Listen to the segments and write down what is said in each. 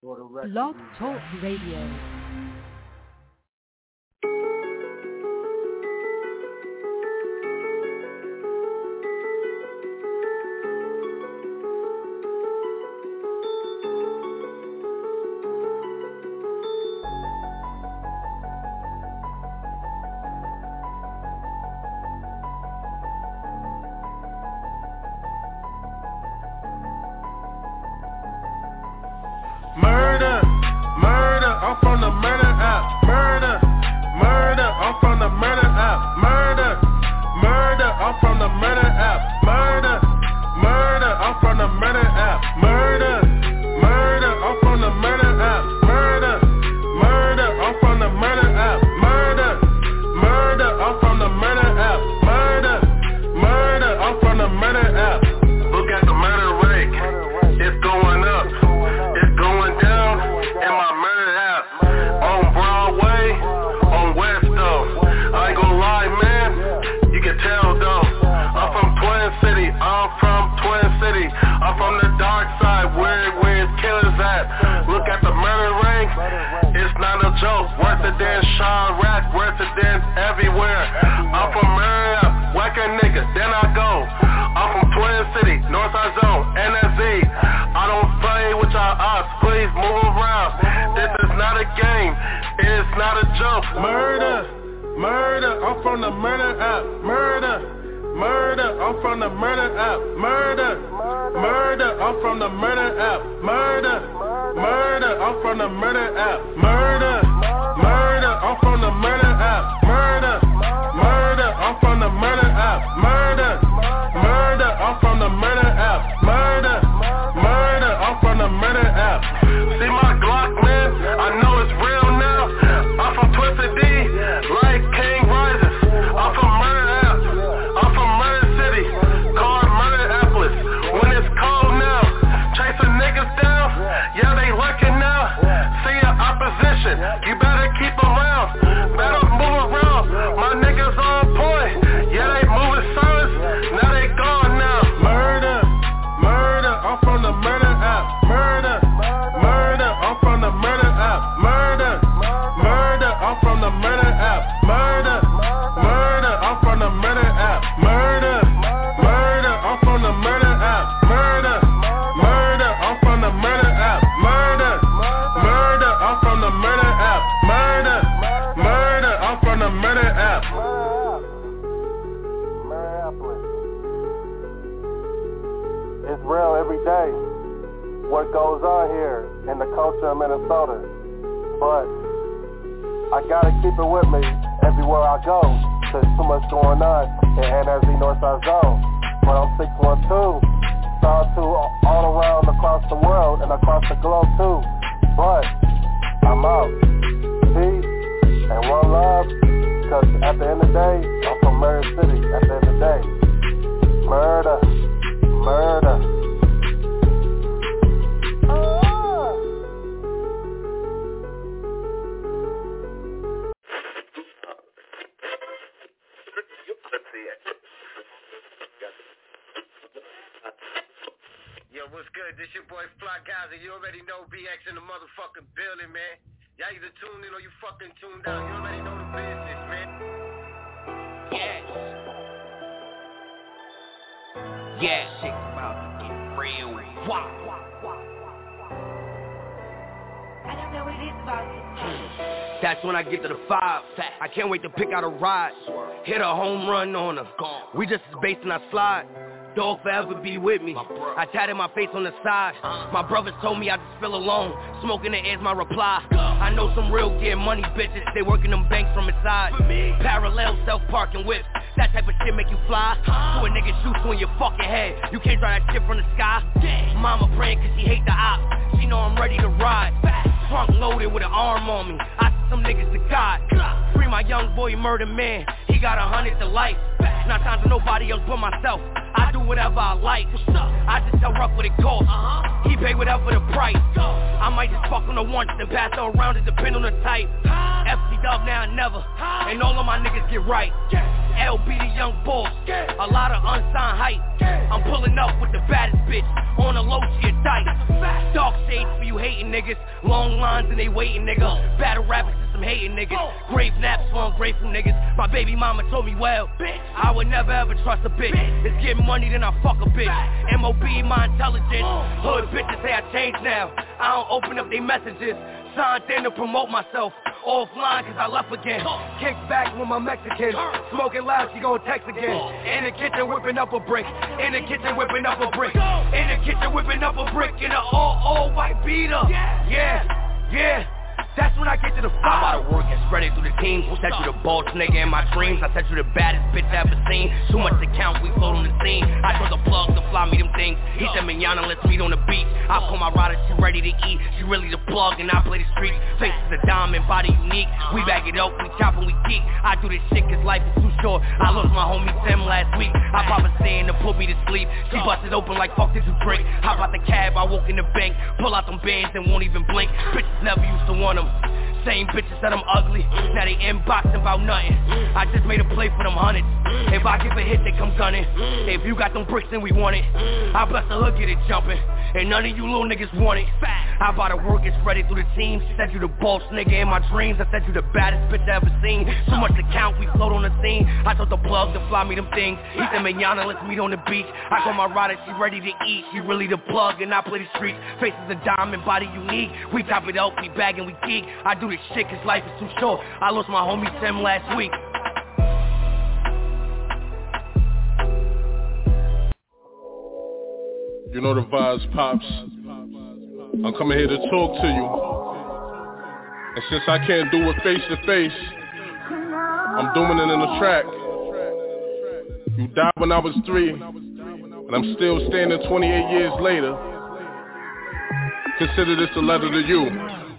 Blog Talk Radio. That's when I get to the 5. I can't wait to pick out a ride. Hit a home run on her. We just as based in our slide. Dog forever be with me. I tatted my face on the side. My brothers told me I just feel alone. Smoking the air's my reply. I know some real get money bitches. They working them banks from inside. Parallel self-parking whips. That type of shit make you fly. So a nigga shoots you in your fucking head. You can't drive that shit from the sky. Mama praying cause she hate the ops. She know I'm ready to ride. Trunk loaded with an arm on me. I see some niggas to God. Free my young boy murder man. He got 100 to life. Not time for nobody else but myself. I do whatever I like. I just tell Ruff what it costs. He pay whatever the price. I might just fuck on the once and pass her around. It depend on the type. FC Dub now and never. And all of my niggas get right. LB the young boss. A lot of unsigned hype. I'm pulling up with the baddest bitch. On a low, she a tight. Dark shades for you hating niggas. Long lines and they waiting, nigga. Battle rappers and some hating niggas. Grave naps for ungrateful niggas. My baby mama told me well, I would never ever trust a bitch. It's getting money, then I fuck a bitch. M.O.B. my intelligence. Hood bitches say I changed now. I don't open up they messages. Signed in to promote myself. Offline cause I left again. Kick back with my Mexican. Smoking loud, she gon' text again. In the kitchen whipping up a brick. In the kitchen whipping up a brick. In the kitchen whipping up a brick. In a all white beater. Yeah. That's when I get to the fire. I'm about to work and spread it through the team. Said you the boss nigga in my dreams. I said you the baddest bitch I ever seen. Too much to count, we float on the scene. I told the plug to fly me them things. He said Manana, let's meet on the beach. I call my rider, she ready to eat. She really the plug and I play the streets. Face is a diamond, body unique. We back it up, we chop and we geek. I do this shit cause life is too short. I lost my homie Tim last week. I pop a stand to put me to sleep. She busted open like fuck did you drink. Hop out the cab, I walk in the bank. Pull out them bands and won't even blink. Bitches never used to want them. Same bitches said I'm ugly, now they inboxing about nothing. I just made a play for them hundreds. If I give a hit, they come gunning. If you got them bricks, then we want it. I bless the hood, get it jumping. And none of you little niggas want it. I about to work and spread it through the team. Said you the boss nigga in my dreams. I said you the baddest bitch I ever seen. Too much to count, we float on the scene. I told the plug to fly me them things. He said Manana, let's meet on the beach. I call my rider, she ready to eat. She really the plug and I play the streets. Face is a diamond, body unique. We top it up, we bag and we geek. I do this shit cause life is too short. I lost my homie Tim last week. You know the vibes, Pops. I'm coming here to talk to you. And since I can't do it face to face, I'm doing it in a track. You died when I was 3, and I'm still standing 28 years later. Consider this a letter to you.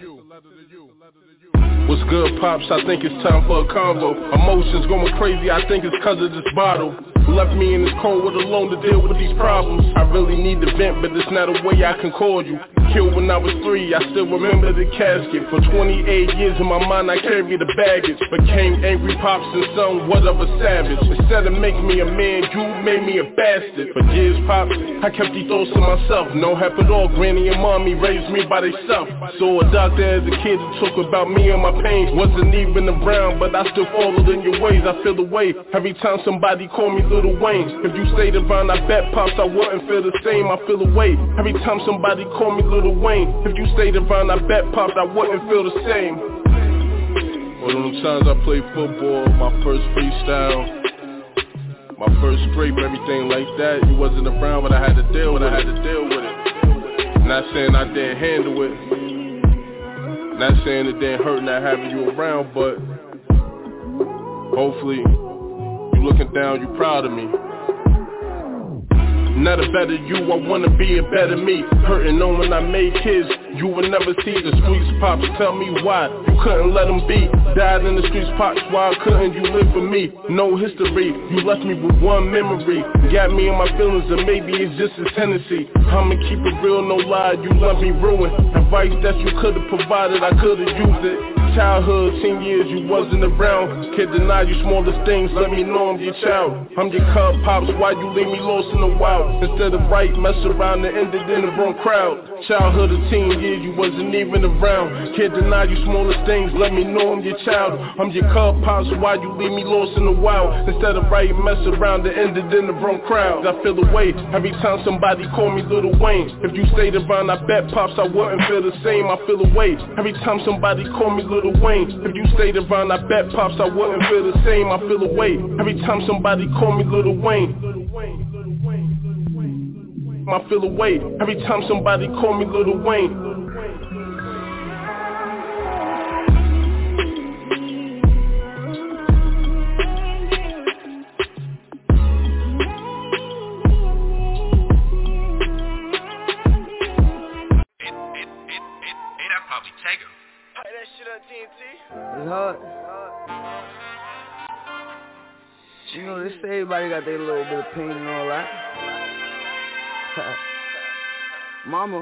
What's good, Pops? I think it's time for a convo. Emotions going crazy, I think it's cause of this bottle. Left me in this cold with alone to deal with these problems. I really need to vent, but it's not a way I can call you. Killed when I was 3, I still remember the casket. For 28 years in my mind I carried the baggage. Became angry Pops and somewhat of a savage. Instead of making me a man, you made me a bastard. For years, Pops, I kept these thoughts to myself. No help at all, Granny and Mommy raised me by themselves. Saw a doctor as a kid who talked about me and my pain. Wasn't even around, but I still followed in your ways. I feel the way every time somebody call me Lil Wayne. If you stayed around, I bet, Pops, I wouldn't feel the same. I feel the way every time somebody call me Lil Wayne. If you stayed around, I bet, Pops, I wouldn't feel the same. One of them times I played football, my first freestyle, my first scrape, everything like that. You wasn't around, but I had to deal with it. Not saying I didn't handle it. Not saying it didn't hurt not having you around, but hopefully you looking down, you proud of me. Not a better you, I wanna be a better me. Hurting on when I made kids, you would never see the streets, Pops, tell me why you couldn't let them be. Died in the streets, Pops, why couldn't you live for me? No history, you left me with one memory. Got me in my feelings and maybe it's just a tendency. I'ma keep it real, no lie, you left me ruined. Advice that you could've provided, I could've used it. Childhood, 10 years you wasn't around. Can't deny you smallest things, let me know I'm your child. I'm your cub, Pops, why you leave me lost in the wild? Instead of right, mess around and ended in the wrong crowd. Childhood of 10 years you wasn't even around. Can't deny you smallest things, let me know I'm your child. I'm your cub, Pops, why you leave me lost in the wild? Instead of right, mess around and ended in the wrong crowd. I feel the way every time somebody call me Lil Wayne. If you stayed around, I bet, Pops, I wouldn't feel the same. I feel the way every time somebody call me Lil Wayne. If you stayed around, I bet, Pops, I wouldn't feel the same. I feel the way every time somebody call me Lil Wayne. I feel the way every time somebody call me Lil Wayne. It's hard. You know, they say everybody got their little bit of pain and all that. Mama.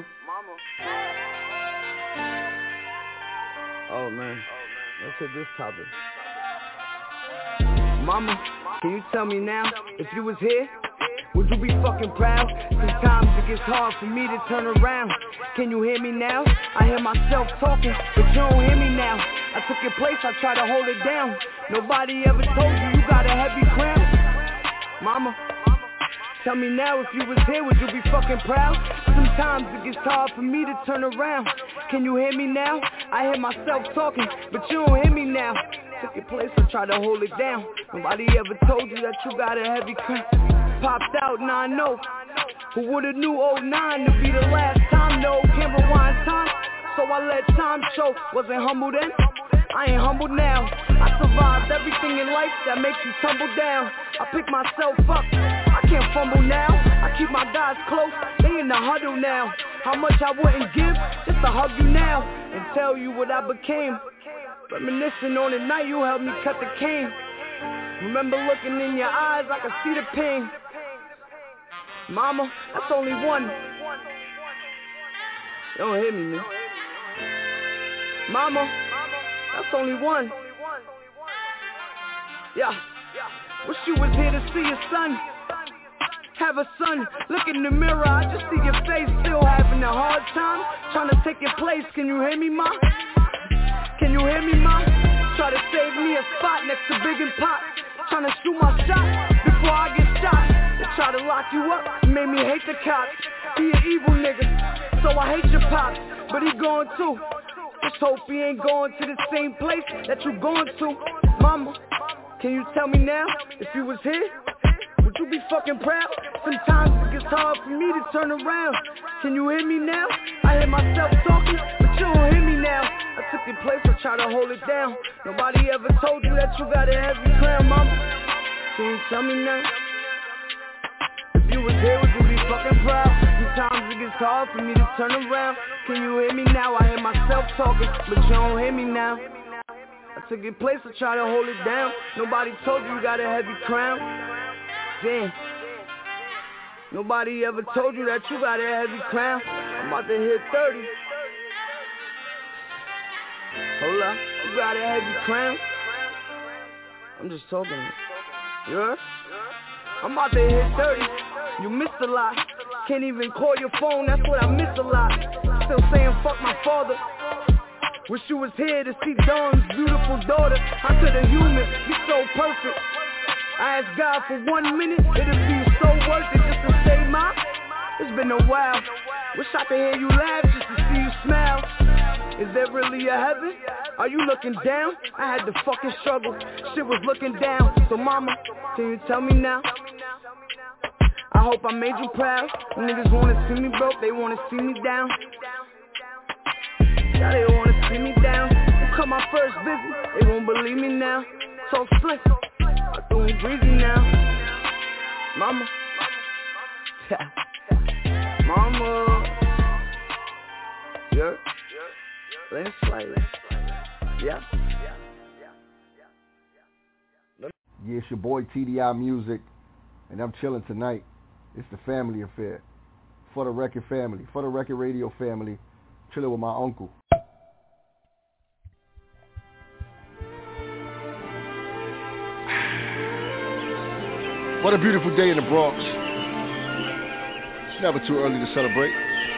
Oh man, let's hit this topic. Mama, can you tell me now if you was here? Would you be fucking proud? Sometimes it gets hard for me to turn around. Can you hear me now? I hear myself talking, but you don't hear me now. I took your place, I try to hold it down. Nobody ever told you got a heavy crown. Mama, tell me now, if you was here, would you be fucking proud? Sometimes it gets hard for me to turn around. Can you hear me now? I hear myself talking, but you don't hear me now. Took your place, I try to hold it down. Nobody ever told you that you got a heavy crown. Popped out, now I know. Who would've knew 09 to be the last time? No, can't rewind time, so I let time show. Wasn't humble then, I ain't humble now. I survived everything in life that makes you tumble down. I pick myself up, I can't fumble now. I keep my guys close, they in the huddle now. How much I wouldn't give just to hug you now and tell you what I became. Reminiscing on the night you helped me cut the cane. Remember looking in your eyes, I could see the pain. Mama, that's only one. You don't hear me, man. Mama, that's only one. Yeah. Wish you was here to see your son. Have a son, look in the mirror, I just see your face, still having a hard time. Trying to take your place, can you hear me, ma? Can you hear me, ma? Try to save me a spot next to Big and Pop. Trying to shoot my shot before I get shot. They try to lock you up, made me hate the cops. He an evil nigga, so I hate your pops. But he going too. Just hope he ain't going to the same place that you going to. Mama, can you tell me now, if you was here, would you be fucking proud? Sometimes it gets hard for me to turn around. Can you hear me now? I hear myself talking, but you don't hear me now. I took your place, I try to hold it down. Nobody ever told you that you got a heavy crown, mama. Can you tell me now? If you was here, would you be fucking proud? Sometimes it gets hard for me to turn around. Can you hear me now? I hear myself talking, but you don't hear me now. I took your place, I try to hold it down. Nobody told you got a heavy crown. Damn. Nobody ever told you that you got a heavy crown. I'm about to hit 30. Hold up, you got a heavy crown? I'm just talking. You heard? I'm about to hit 30. You missed a lot. Can't even call your phone, that's what I miss a lot. Still saying fuck my father. Wish you was here to see Dawn's beautiful daughter. How could a human be so perfect? I asked God for 1 minute, it'd be so worth it just to say my. It's been a while. Wish I could hear you laugh just to see you smile. Is there really a heaven? Are you looking down? I had to fucking struggle. Shit was looking down. So mama, can you tell me now? I hope I made you proud. Niggas wanna see me broke, they wanna see me down. Yeah, they wanna see me down. You cut my first visit, they won't believe me now. So slick, I'm doing greasy now. Mama. Mama. Yeah. Let's slide. Yeah. Yeah, it's your boy TDI Music, and I'm chilling tonight. It's the family affair. For the record family, for the record radio family, chilling with my uncle. What a beautiful day in the Bronx. It's never too early to celebrate.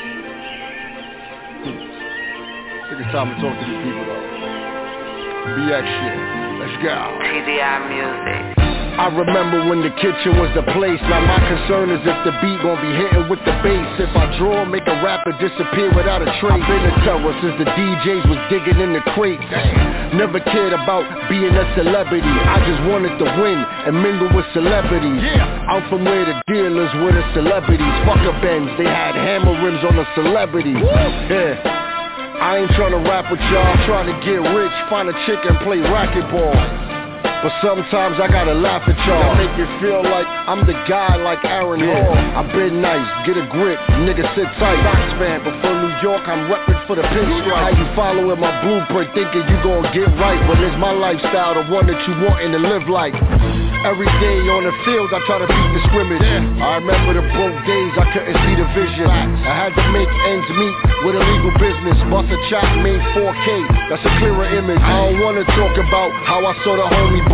I think it's time to talk to these people though. BX shit. Let's go. TDI Music. I remember when the kitchen was the place. Now my concern is if the beat gon' be hitting with the bass. If I draw, make a rapper disappear without a trace. I've been a terror since the DJs was digging in the crates. Never cared about being a celebrity. I just wanted to win and mingle with celebrities. I'm from where the dealers were the celebrities. Fuck a Benz, they had hammer rims on the celebrities. Yeah, I ain't tryna rap with y'all, trying to get rich, find a chick and play racquetball. But sometimes I gotta laugh at y'all. Make it feel like I'm the guy like Aaron Hall. I've been nice, get a grip, nigga sit tight. Fox fan, but for New York I'm reppin' for the pinstripe. How you following my blueprint thinking you gon' get right, when it's my lifestyle, the one that you wantin' to live like. Every day on the field I try to beat the scrimmage. I remember the broke days I couldn't see the vision. I had to make ends meet with illegal business. Bust a chop, made 4K, that's a clearer image. I don't wanna talk about how I saw the homie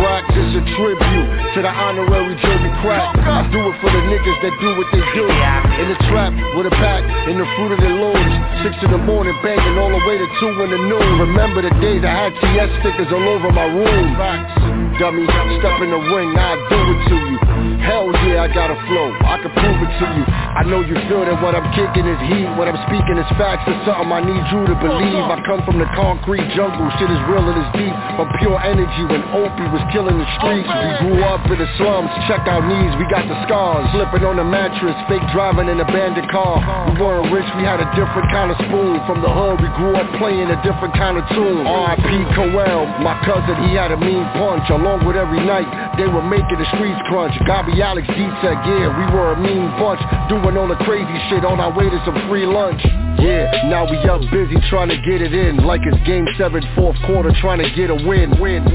rock, just a tribute to the honorary Joey Crack. I do it for the niggas that do what they do. In the trap, with a pack, in the fruit of their looms. 6 in the morning, banging all the way to 2 in the noon. Remember the days I had TS stickers all over my room. Dummy, step in the ring, I'll do it to you. Hell yeah, I got a flow, I can prove it to you. I know you feel that what I'm kicking is heat. What I'm speaking is facts, it's something I need you to believe. I come from the concrete jungle, shit is real and it's deep. From pure energy when Opie was killing the streets. We grew up in the slums, check our knees, we got the scars. Slipping on the mattress, fake driving in a bandit car. We weren't rich, we had a different kind of spoon. From the hood, we grew up playing a different kind of tune. R.I.P. Coel, my cousin, he had a mean punch. Along with every night, they were making the streets crunch. Gabi Alex D said, yeah, we were a mean bunch. Doing all the crazy shit on our way to some free lunch. Yeah, now we up busy trying to get it in. Like it's game 7, 4th quarter, trying to get a win.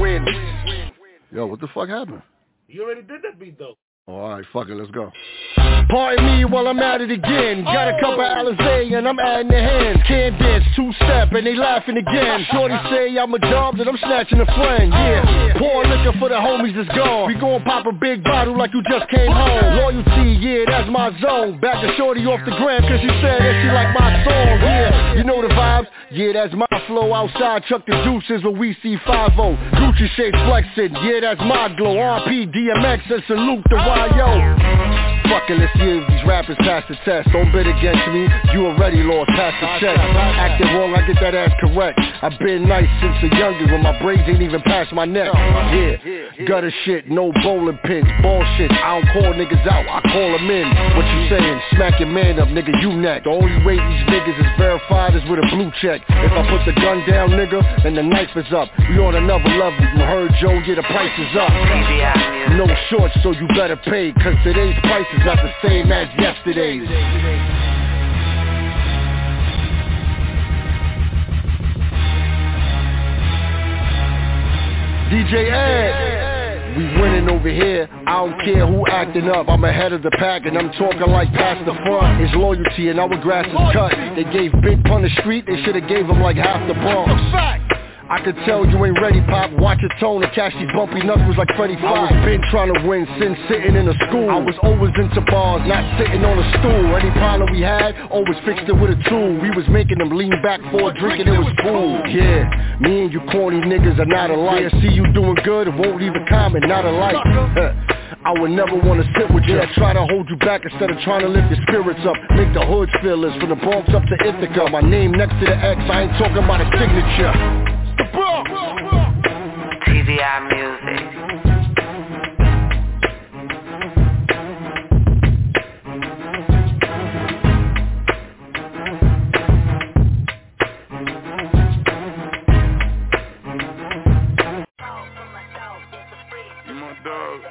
Yo, what the fuck happened? You already did that beat though. Alright, fuck it, let's go. Pardon me while I'm at it again. Got a couple Alizé and I'm adding the hands. Can't dance, 2-step and they laughing again. Shorty say I'm a dog that I'm snatching a friend. Yeah, pour liquor for the homies that's gone. We gon' pop a big bottle like you just came home. Loyalty, yeah, that's my zone. Back to Shorty off the gram cause she said that she like my song. Yeah, you know the vibes. Yeah, that's my flow. Outside, chuck the deuces when we see 5-0. Gucci shades flexing. Yeah, that's my glow. RP, DMX and salute the YO. Fucking let's see if these rappers pass the test. Don't bet against me, you already lost, pass the check. Acting wrong, I get that ass correct. I've been nice since a youngin' when my braids ain't even past my neck. Yeah, gutter shit, no bowling pins, bullshit. I don't call niggas out, I call them in. What you saying? Smack your man up, nigga, you neck. The only way these niggas is verified is with a blue check. If I put the gun down, nigga, then the knife is up. We on another level, you heard Joe, yeah, the price is up. No shorts, so you better pay, cause today's price is not the same as yesterday's. DJ Ed, we winning over here. I don't care who acting up, I'm ahead of the pack and I'm talking like past the front. It's loyalty and our grass is cut. They gave Big Pun the street, they should've gave him like half the Bronx. I could tell you ain't ready, Pop. Watch your tone and catch these bumpy knuckles like Freddie Fox. I was been trying to win since sitting in a school. I was always into bars, not sitting on a stool. Any problem we had, always fixed it with a tool. We was making them lean back for a drink and it was cool. Yeah, me and you corny niggas are not alike. See you doing good, won't leave a comment, not alike. I would never want to sit with you. I try to hold you back instead of trying to lift your spirits up. Make the hoods feel this, from the Bronx up to Ithaca. My name next to the X, I ain't talking about a signature. TVI Music. You my dog.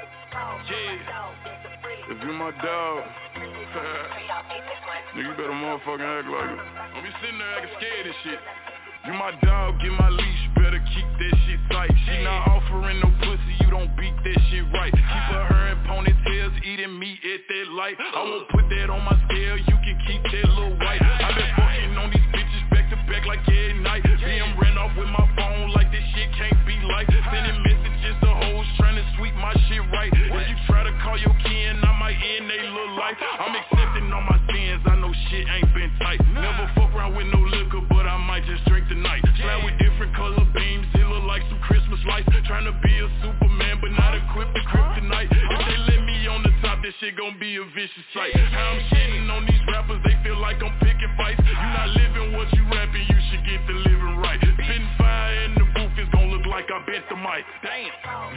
If you my dog, nigga, you better motherfucking act like it. Don't be sitting there acting scared and shit. You my dog, get my leash, better keep that shit tight. She not offering no pussy, you don't beat that shit right. Keep her hair in ponytails, eating meat at that light. I won't put that on my scale, you can keep that little white. I been fucking on these bitches back to back like every night. Being ran off with my phone like this shit can't be like. Sending messages to hoes trying to sweep my shit right. If you try to call your kin, I might end they little life. I'm accepting all my sins, I know shit ain't been tight. Never fuck around with no liquor, but I might just drink tonight. Slide with different color beams, it look like some Christmas lights. Trying to be a Superman, but not equipped to kryptonite. If they let me on the top, this shit gon' be a vicious sight. How I'm shitting on these rappers, they feel like I'm picking fights. You not living what you rapping, you should get the living right. Spitting fire in the booth, it's gon' look like I bent the mic. Damn.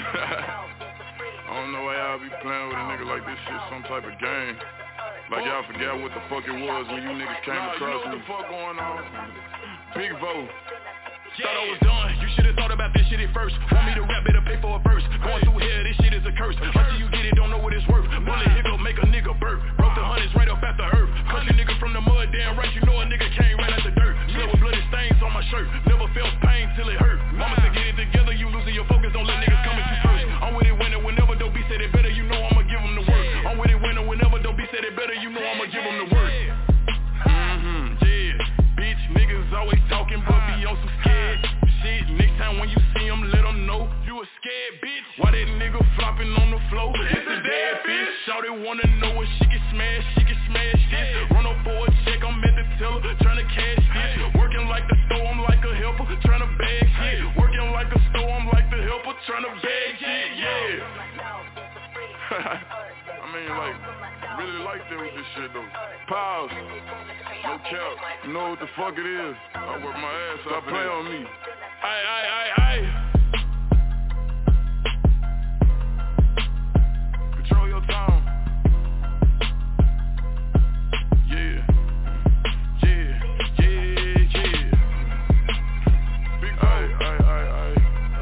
I don't know why y'all be playing with a nigga like this shit, some type of game. Like y'all forgot what the fuck it was when you niggas came across me. You know what the fuck going on? Big Vo. Thought I was done, you should've thought about this shit at first. Want me to rap, better pay for a verse. Going through here, this shit is a curse. Until you get it, don't know what it's worth. Bullet hiccup, make a nigga burp. Broke the hundreds right up at the earth. Country nigga from the mud, damn right, you know a nigga came right out the dirt. Blood with bloody stains on my shirt. Never felt pain till it hurt. Mama said get it together, you losing your focus, don't let niggas come at you first. I'm with it whenever Dope B said it better, you know I'ma give him the work. I'm with it whenever Dope B said it better, you know I'ma give him the work. Yeah, bitch, niggas always talking, but be on some scared shit. Next time when you see them, let them know you a scared bitch. Why they flopping on the floor. It's a dead fish. Shawty wanna know if she can smash this. Run up for a check, I'm at the teller, tryna cash this. Working like the store, I'm like a helper, tryna bag shit. Working like a store, I'm like the helper, tryna bag shit, yeah. I mean, like, really like that with this shit though. Pause. No cap. You know what the fuck it is. I work my ass off. Play on me. Aye. Control your tone. Yeah. Big aye.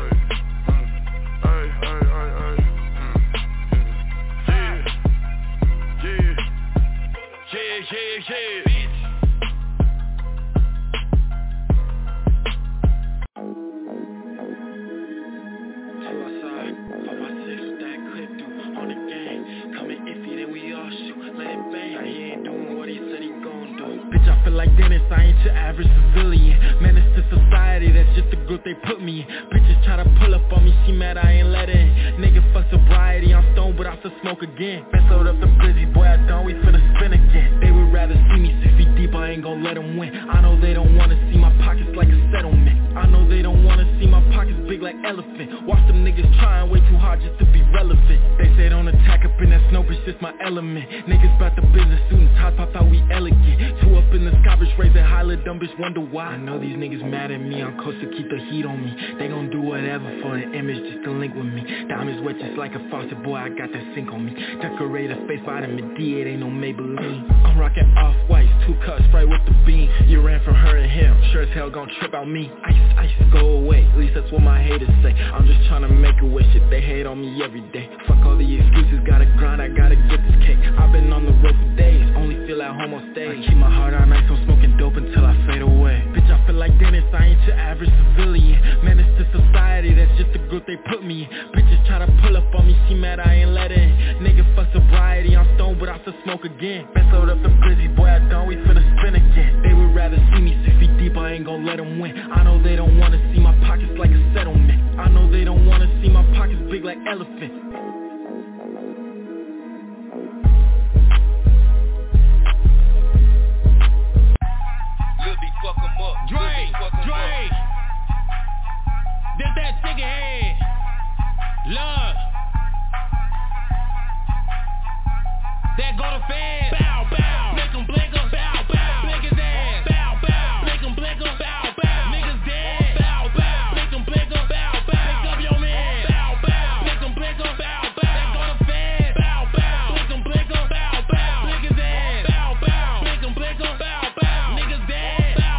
Yeah. I feel like Dennis, I ain't your average civilian. Menace to society, that's just the group they put me in. Bitches try to pull up on me, she mad I ain't let her in. Nigga fuck sobriety, I'm stoned but I still smoke again. Best load up the busy boy, I done, we finna spin again. They would rather see me 6 feet deep, I ain't gon' let them win. I know they don't wanna see my pockets like a settlement. I know they don't wanna see my pockets big like elephant. Watch them niggas trying way too hard just to be relevant. They say don't attack up in that snow, it's just my element. Niggas bout the business, students hot pop out, we elegant. Two up in the sky, bitch, raise it high, let dumb bitch wonder why. I know these niggas mad at me, I'm close to keep the heat on me. They gon' do whatever for an image just to link with me. Diamonds wet just like a faucet, boy, I got that sink on me. Decorate a face, vitamin D, it ain't no Maybelline. I'm rocking off-whites, 2 cups, Sprite with the beam. You ran from her and him, sure as hell gon' trip out me. Ice, go away, at least that's what my haters say. I'm just tryna make a wish, shit, they hate on me every day. Fuck all the excuses, gotta grind, I gotta get this cake. I've been on the road for days, only feel at home on stage. I keep my heart on ice, I'm smoking dope until I fade away. Bitch, I feel like Dennis, I ain't your average civilian. Menace to society, that's just the group they put me in. Bitches try to pull up on me, she mad I ain't let her in. Nigga fuck sobriety, I'm stoned but I still smoke again. Best load up the busy boy, I done, we finna spin again. They would rather see me 6 feet deep, I ain't gon' let them win. I know they don't wanna see my pockets like a settlement. I know they don't wanna see my pockets big like elephant. Fuck 'em up. Dre. This that chicken head. Love. That go to fed. Bow. Make 'em blink 'em. Bow. Blink his ass. Bow. Make 'em blink 'em. Bow. Niggas dead. Bow. Make 'em blink 'em. Bow. Pick up your man. Bow. Make 'em blink 'em. Bow. That go to fed. Bow. Make 'em blink 'em. Bow. Blink his ass. Bow. Make 'em blink 'em. Bow. Niggas dead.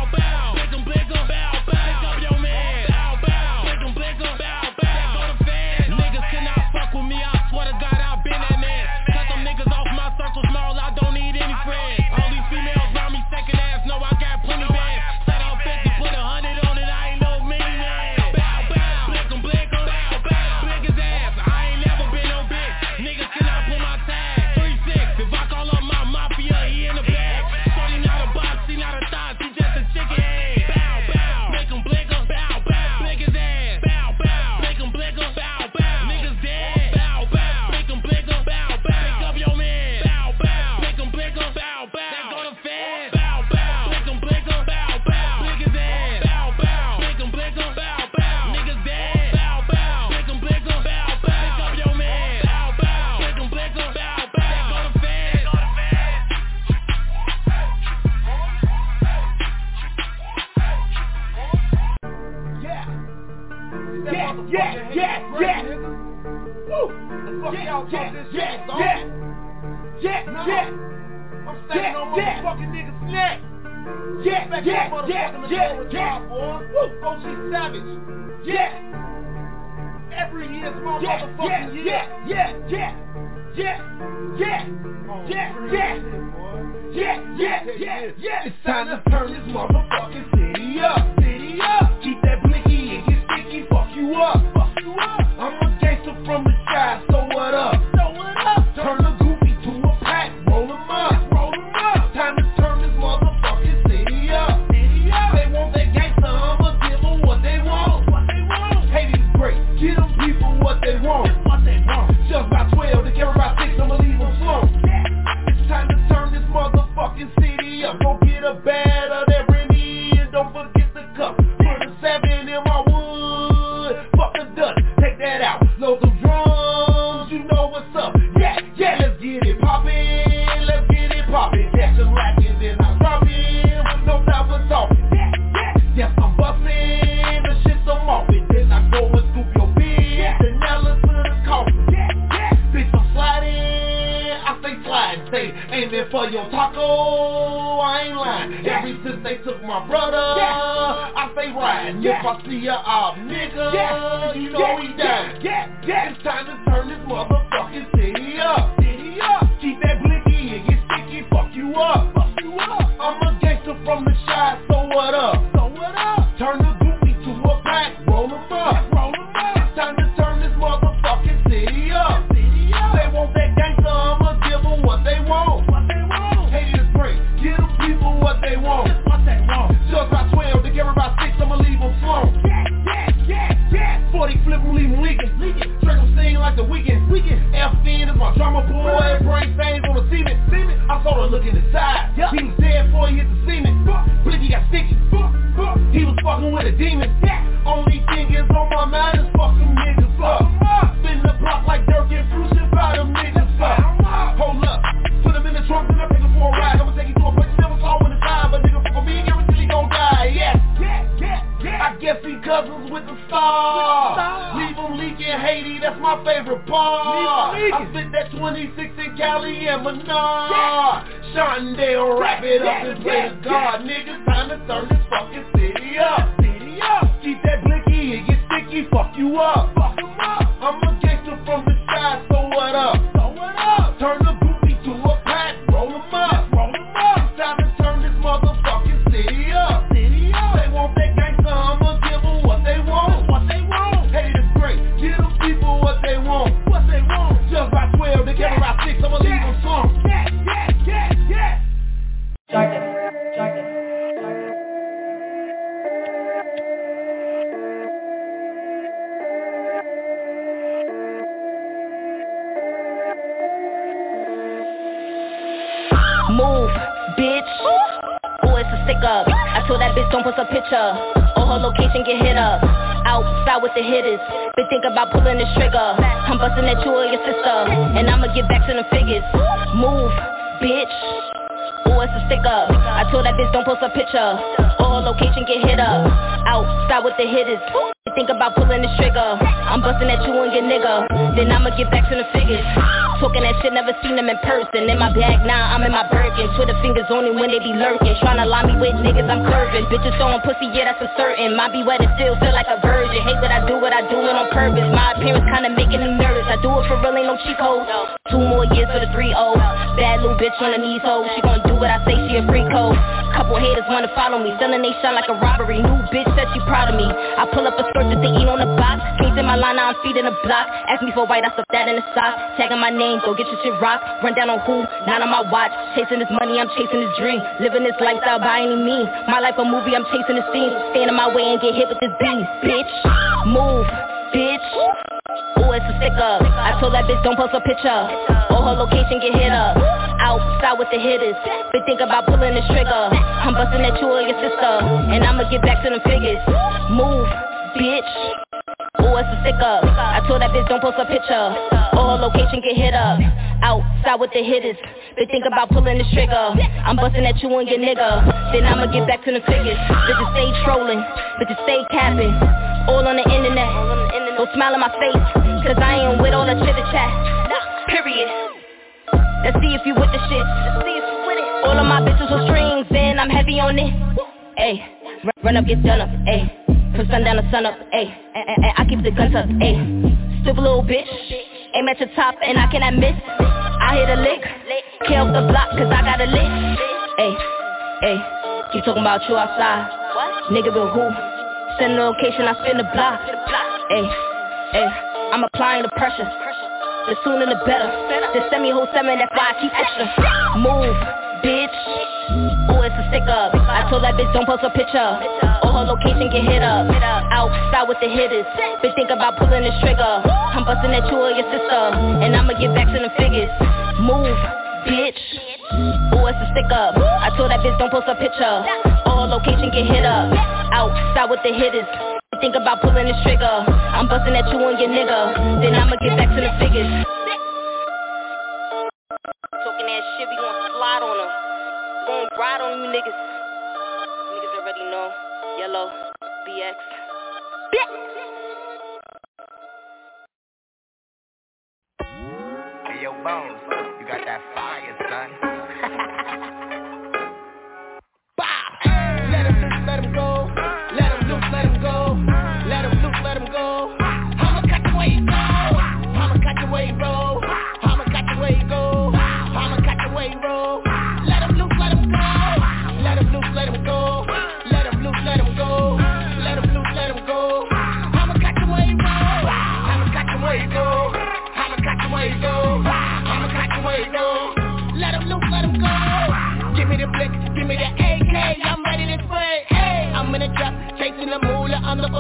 It's time to turn this motherfucking city up. Keep that blicky and get sticky, fuck you up. I'm a gangster from the sky, so what up? Turn the goofy to a pack, roll 'em up. Time to turn this motherfucking city up. They want that gangster, I'ma give 'em what they want. Hate is great, give them people what they want. living for your taco, I ain't lying. Ever since they took my brother, I stay riding. If I see a op nigga, you know he died. It's time to turn this motherfucking city up. Keep that blicky and get sticky, fuck you up. I'm a gangster from the shy, so what up? Turn the goofy to a pack, roll 'em up. It's time to turn this motherfucking city up. They want that gangster, I'ma give them what they want. Hate is great, give them people what they want. Just by 12, to get by 6, I'ma leave them slow. 40 flip them, leave them leaking. Straight them sing like the weekend. FN is my drama boy, brain stains on the cement. I saw her looking inside. He was dead before he hit the cement. Blicky got sticky. He was fucking with a demon. Only thing is on my mind is fucking niggas up. Spin the block like Dirk and Bruce and buy them niggas up. Hold up, put him in the trunk and I take him for a ride. I'ma take you to a place never saw in the time, but nigga fuck with me, guarantee he gon' die. Yes. I guess he cousins with the stars. Leave him leaking Haiti, that's my favorite part. I spit that 26 in Cali and Menard. Shondale, wrap it up and play the guard. Niggas, time to turn this fucking city up. Keep that blicky and get sticky, fuck you up. I'm a gangster from the shy, so what up? Turn the goofy to a pack, roll 'em up. It's time to turn this motherfucking city up. They want that gangster, I'ma give them what they want. Hate is great, give them people what they want. Just by 12, they get around 6, I'ma leave them slump. Move, bitch. Oh, it's a stick up. I told that bitch don't post a picture, or her location get hit up. Outside with the hitters, been thinking about pulling this trigger. I'm busting at you or your sister, and I'ma get back to them figures. Move, bitch. Oh, it's a stick up. I told that bitch don't post a picture, or her location get hit up. Outside with the hitters, been thinking about pulling this trigger. I'm busting at you and your nigga, then I'ma get back to the figures. Talking that shit, never seen them in person. In my bag now, I'm in my Birkin. Twitter fingers only when they be lurking. Tryna lie me with niggas, I'm curving. Bitches throwing pussy, yeah, that's for certain. My be wet and still feel like a virgin. Hate what I do it on purpose. My appearance kinda making them nervous. I do it for real, ain't no cheat code. 2 more years for the 3-0. Bad little bitch on the knees, ho. She gon' do what I say, she a free code. Couple haters wanna follow me, selling they shine like a robbery. New bitch said she proud of me. I pull up a skirt that they eat on the box. Can't in my line, now I'm feeding the block. Ask me for white, I stuff that in the sock. Tagging my name, go get your shit rock. Run down on who, not on my watch. Chasing this money, I'm chasing this dream. Living this lifestyle by any means. My life a movie, I'm chasing the scene. Stand in my way and get hit with this beat, bitch. Move, bitch. Oh, it's a stick up. I told that bitch don't post a picture, or her location get hit up. Outside with the hitters, been thinking about pulling this trigger. I'm busting at you or your sister, and I'ma get back to them figures. Move, bitch. Oh, it's a stick up. I told that bitch don't post a picture, or her location get hit up. Outside with the hitters, been thinking about pulling this trigger. I'm busting at you and your nigga, then I'ma get back to the figures. Bitches stay trolling, bitches stay capping, all on the internet. Don't smile in my face, cause I ain't with all that chitter chat. Period. Let's see if you with the shit. All of my bitches with strings, and I'm heavy on it. Ayy, run up, get done up, ayy. From sundown to sun up, ayy. I keep the guns up, ayy. Stupid little bitch, aim at your top and I cannot miss. I hit a lick, kill off the block cause I got a lick. Ayy, keep talking about you outside. Nigga will who? Send the location, I spin the block. Ayy, I'm applying the pressure. The sooner the better. Just send me a whole 7, that's why I keep extra. Move, bitch. Oh, it's a stick up. I told that bitch don't post a picture, or her location get hit up. Outside with the hitters, been thinking about pulling this trigger. I'm busting at you or your sister, and I'ma get back to the figures. Move, bitch. Oh, it's a stick up. I told that bitch don't post a picture, or her location get hit up. Outside with the hitters, think about pulling this trigger. I'm busting at you and your nigga, then I'ma get back to the figures. Talking that shit, we gon' slide on them. Gon' ride on you niggas. Niggas already know. Yellow, BX. Hey yo, Bones, you got that fire, son.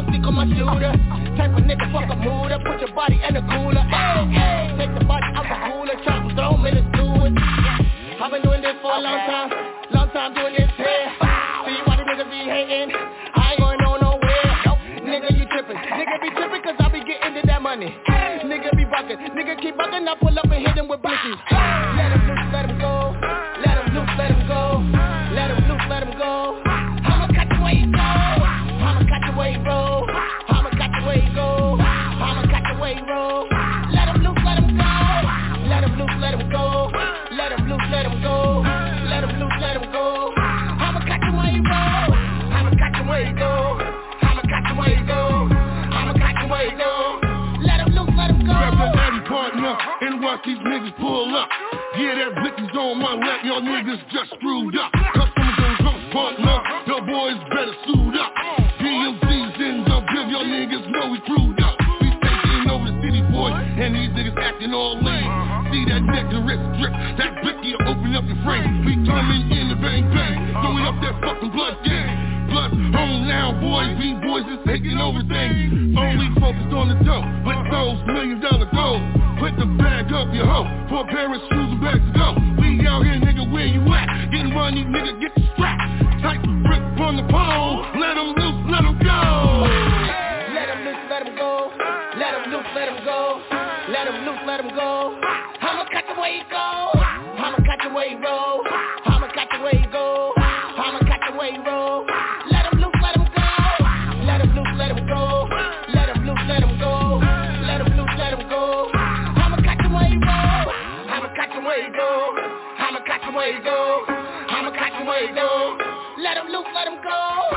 gon' stick on my shooter. Type of nigga, fuck a mooder. Put your body in the cooler. Ay, ay. Take the body out the cooler. Try to throw him in the steward. I've been doing this for a long time doing this here. See why the niggas be hating. I ain't going nowhere. Nigga, you trippin'. Nigga be trippin' cause I be getting to that money. Nigga be buckin'. Nigga keep buckin'. I pull up and hit him with blickies. Let him loose, let him go. Let him loose, let him go. Let him loose, let him go. I'ma catch the way he go. I'ma catch the way he roll. I'ma catch the way he go. I'ma catch the way he roll. Let him loose, let him go. Let him loose, let him go. Let him loose, let him go. Let him loose, let him go. I'ma catch the way he roll. I'ma catch the way he go. I'ma catch the way he go. I'ma catch the way he go. Let him loose, let him go. Grab that daddy partner and watch these niggas pull up. Yeah, that blicky's on my lap, y'all niggas just screwed up. Customers and drunk partner, y'all boys better suit up. DMC's in the bill, y'all niggas know we screwed up. We taking over the city, boy, and these niggas acting all lame. See that neck and wrist drip, that blicky will open up your frame. We coming in the bang bang, throwing up that fucking blood gang. Blood on now, boys, B-boys is taking over things. Only focused on the dough, with those $1 million gold. Put the bag up your hoe, for a pair of shoes and bags to go. We out here, nigga, where you at? Getting money, nigga, get the strap. Tight grip on the pole, let them loose, let them go. Let them loose, let them go. Let them loose, let them go. Let them loose, let them go. I'ma catch the way he go. I'ma catch the way he roll. I'ma catch the way he go. I'ma catch the way he roll. Let him loose, let him go. Let him loose, let him go. Let him loose, let him go. Let him loose, let him go. I'ma catch the way he roll. I'ma catch the way he go. I'ma catch the way he go. I'ma catch the way he go. Let him loose, let him go.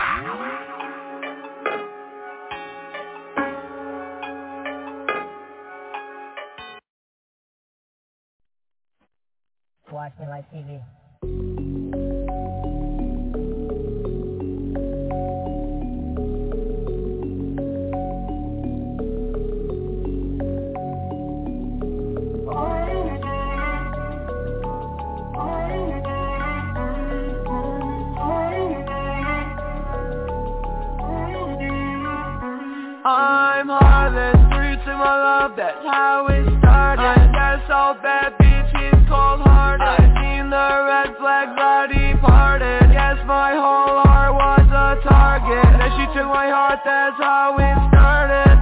Watching Live TV. I'm heartless, free to my love, that's how it started. I guess all bad bitches cold-hearted. I seen the red flags already parted. Guess my whole heart was a target. Then she took my heart, that's how it started.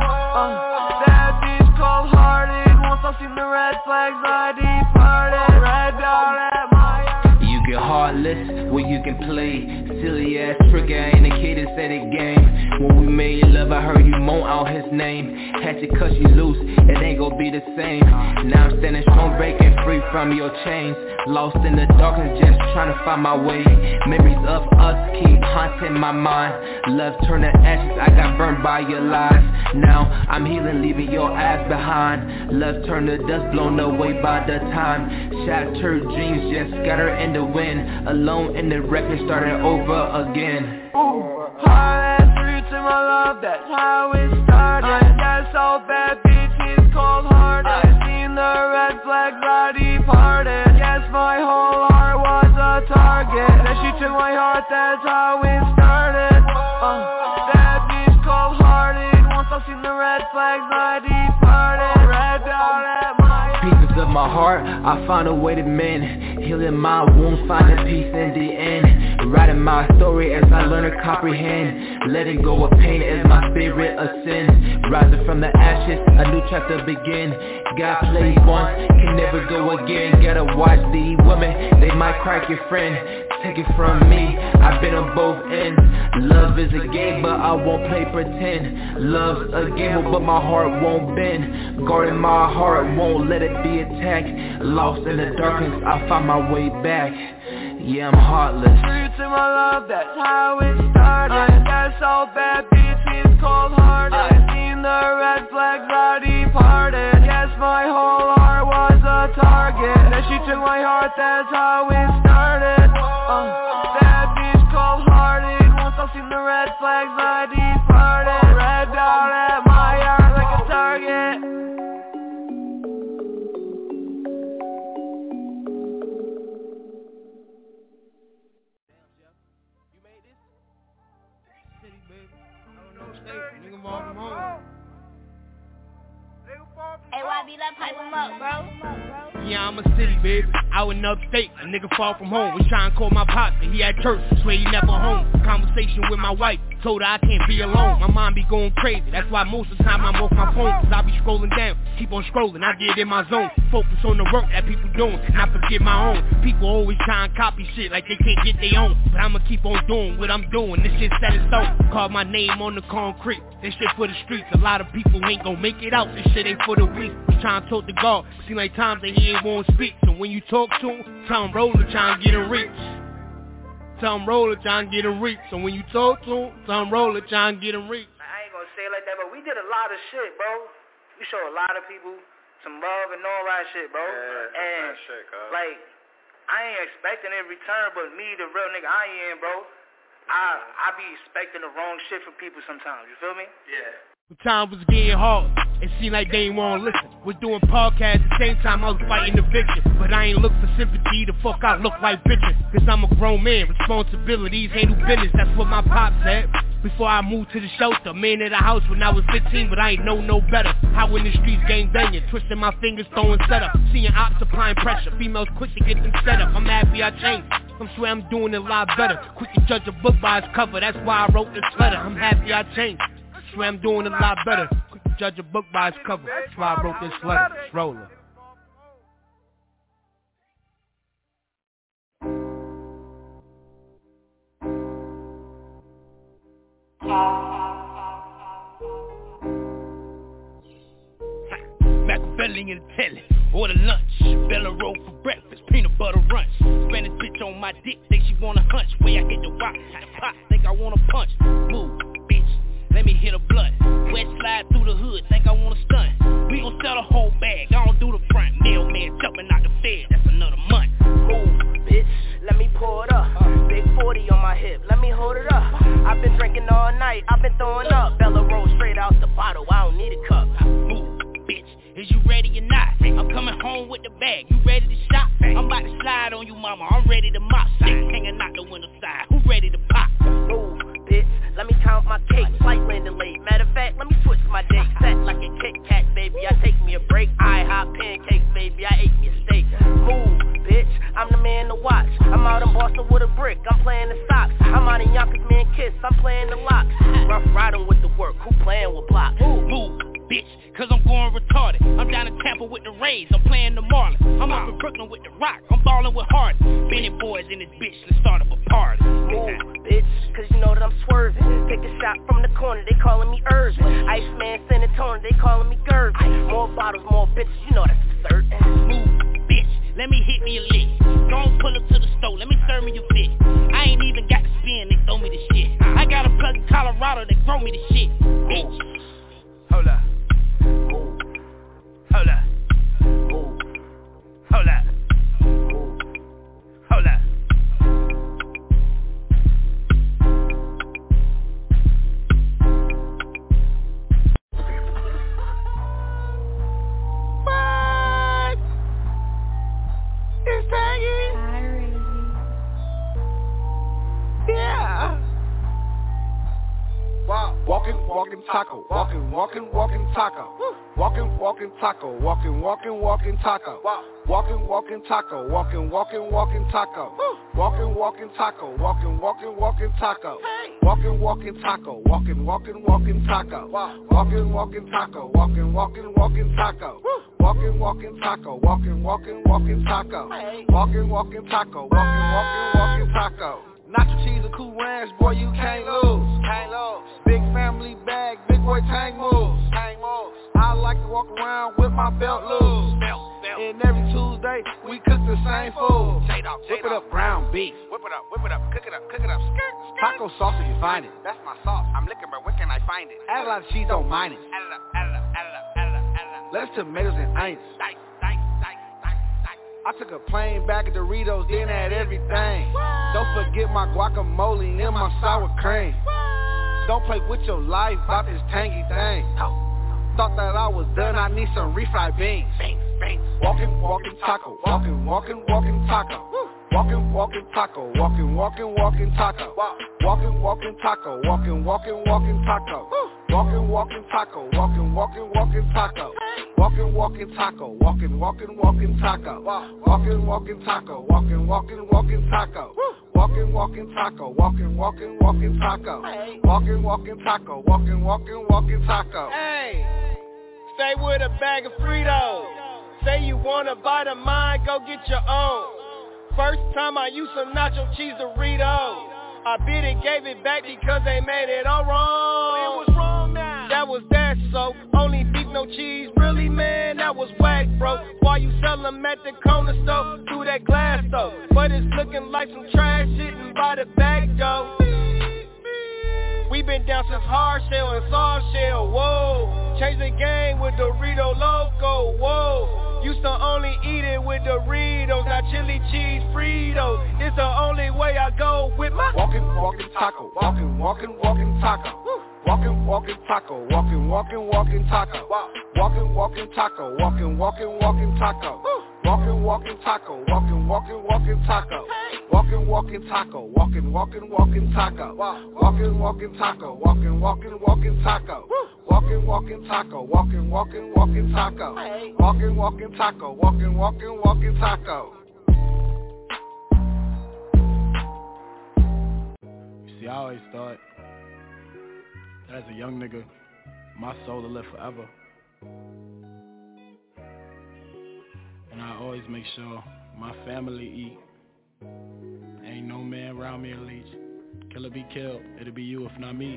That bitch cold-hearted. Once I seen the red flags already parted. Red dot at my heart. You get heartless, well you can play. Silly ass trick, I ain't a kid that said it game. When we made love, I heard you moan out his name. Had to cut you loose, it ain't gon' be the same. Now I'm standing strong, breaking free from your chains. Lost in the darkness, just trying to find my way. Memories of us keep haunting my mind. Love turned to ashes, I got burned by your lies. Now I'm healing, leaving your ass behind. Love turned to dust, blown away by the time. Shattered dreams just scatter in the wind. Alone in the record, starting over again. Heart free to my love, that's how it started. I guess all bad bitches cold-hearted. I seen the red flags already parted. Guess my whole heart was a target. Then she took my heart, that's how it started. That bitch cold-hearted. Once I seen the red flags already parted. Red dot at my pieces of my heart, I found a way to mend. Healing my wounds, finding peace in the end. Writing my story as I learn to comprehend. Letting go of pain as my spirit ascends. Rising from the ashes, a new chapter begin. God plays once, can never go again. Gotta watch these women, they might crack your friend. Take it from me, I've been on both ends. Love is a game, but I won't play pretend. Love's a gamble, but my heart won't bend. Guarding my heart, won't let it be attacked. Lost in the darkness, I find my way back. Yeah, I'm heartless. Free to my love, that's how it started. I guess all bad bitches cold-hearted. I seen the red flags already parted. Guess my whole heart was a target. Then she took my heart, that's how it started. That bitch cold-hearted. Once I seen the red flags already parted. Red dot at my heart like a target. Bobby, let's pipe him up, bro. Yeah, I'm a city, baby. Out in upstate, a nigga far from home. Was trying to call my pops, but he had church, swear he never home. Conversation with my wife, told her I can't be alone. My mind be going crazy, that's why most of the time I'm off my phone. Cause I be scrolling down, keep on scrolling, I get in my zone. Focus on the work that people doing, not forget my own. People always try and copy shit like they can't get their own. But I'ma keep on doing what I'm doing, this shit set in stone. Call my name on the concrete, this shit for the streets. A lot of people ain't gon' make it out, this shit ain't for the weak. We trying to talk to God, seem like times that he ain't won't speak. So when you talk to him, tell him roller, try and get a reach. Tell him roller, try and get a reach. So when you talk to him, tell him roller, try and get a reach. I ain't gonna say it like that, but we did a lot of shit, bro. We showed a lot of people some love and all that shit, bro. Yeah, and shit, like, I ain't expecting it in return, but me, the real nigga I am, bro, I be expecting the wrong shit from people sometimes, you feel me? Yeah. The time was getting hard, it seemed like they ain't wanna listen. Was doing podcasts at the same time I was fighting eviction. But I ain't look for sympathy, the fuck I look like bitches. Cause I'm a grown man, responsibilities ain't no business, that's what my pop said. Before I moved to the shelter, man at the house when I was 15, but I ain't know no better. How in the streets gang banging, twisting my fingers, throwing setup. Seeing ops applying pressure, females quick to get them set up. I'm happy I changed, I swear I'm doing it a lot better. Quick to judge a book by its cover, that's why I wrote this letter. I'm happy I changed, I swear I'm doing it a lot better. Quick to judge a book by its cover, that's why I wrote this letter. It's Roller. Machiavelli in the telly, order lunch, Bella roll for breakfast, peanut butter runch. Spanish bitch on my dick, think she wanna hunch. Way I hit the rock, the pot, think I wanna punch. Move, bitch, let me hit a blunt. Wet slide through the hood, think I wanna stunt. We gon' sell the whole bag, I don't do the front. Mailman jumping out the fed, that's another month. Move, bitch, let me pour it up. Big 40 on my hip, let me hold it up. I've been drinking all night, I've been throwing up. Bella roll straight out the bottle, I don't need a cup. Move, bitch, is you ready or not? I'm coming home with the bag, you ready to shop? I'm about to slide on you, mama, I'm ready to mop. Stick hanging out the window side, who ready to pop? Move, bitch, let me count my cake. Flight landing late, matter of fact, let me switch my date. Set like a Kit Kat, baby, I take me a break. I hop pancakes, baby, I ate me a steak. Move, bitch, I'm the man to watch. I'm out in Boston with a brick, I'm playing the socks. I'm out in Yonkers, man, Kiss, I'm playing the locks. Rough riding with the work, who playing with blocks? Move, bitch, cause I'm going retarded. I'm down in Tampa with the Rays, I'm playing the Marlins. I'm up in Brooklyn with the Rock, I'm ballin' with Harden. Benny boys in this bitch, let's start up a party. Move, bitch, cause you know that I'm swerving. Take a shot from the corner, they calling me Irvin. Iceman, San Antonio, they calling me Gervin. More bottles, more bitches, you know that's for certain. Move, bitch, let me hit me a lick. Don't pull up to the store, let me serve me a fit. I ain't even got to spin, they throw me the shit. I got a plug in Colorado, they throw me the shit. Bitch. Hold up. Hold up. Hold up. Hold up. What? It's Peggy. Yeah. Wow. Walking taco. Walking taco. Walking taco. Walking taco. Walking taco. Walking taco. Walking taco. Walking taco. Walking taco. Walking taco. Walking taco. Walking taco. Walking taco. Walking taco. Walking taco. Walking taco. Nacho cheese and Cool Ranch, boy, you can't lose. Big family bag, big boy tank moves. I like to walk around with my belt loose. And every Tuesday, we cook the same food. Whip it up, ground beef. Whip it up, cook it up. Skirt. Taco sauce if you find it. That's my sauce. I'm looking, but where can I find it? Add a lot of cheese, don't mind it. Add it up. Let's tomatoes and onions. I took a plain bag of Doritos, then add everything. Don't forget my guacamole and my sour cream. Don't play with your life about this tangy thing. Thought that I was done, I need some refried beans. Walking taco. Walking taco. Walking taco. Walking taco. Walking taco. Walking taco. Walking, walking taco, walking, walking, walking taco. Walking, walking taco, walking, walking, walking taco. Walking, walking taco, walking, walking, walking taco. Walking, walking taco, walking, walking, walking taco. Walking, walking taco, walking, walking, walking taco. Hey, stay with a bag of Fritos. Say you wanna buy the mine, go get your own. First time I used some nacho cheese Doritos. I bit and gave it back because they made it all wrong. It was wrong now. That was that, so only beef, no cheese. Really, man, that was whack, bro. Why you sell them at the corner store through that glass, though? But it's looking like some trash sitting by the back door. We been down since hard shell and soft shell, whoa. Change the game with Dorito Loco, whoa. Used to only eat it with Doritos, not chili cheese Fritos. It's the only way I go with my walking, walking taco, walking, walking, walking taco. Walking, walking taco, walking, walking, walking taco. Walking, walking taco, walking, walking, walking taco. Walking, walking taco, walking, walking, walking taco. Walking, walking taco, walking, walking, walking taco. Walking, walking taco, walking, walking, walking taco. Walking, walking taco, walking, walking, walking taco. Walking, walking taco, walking, walking, walking taco. See, I always thought that as a young nigga, my soul will live forever. And I always make sure my family eat. Ain't no man around me a leech. Killer be killed, it'll be you if not me.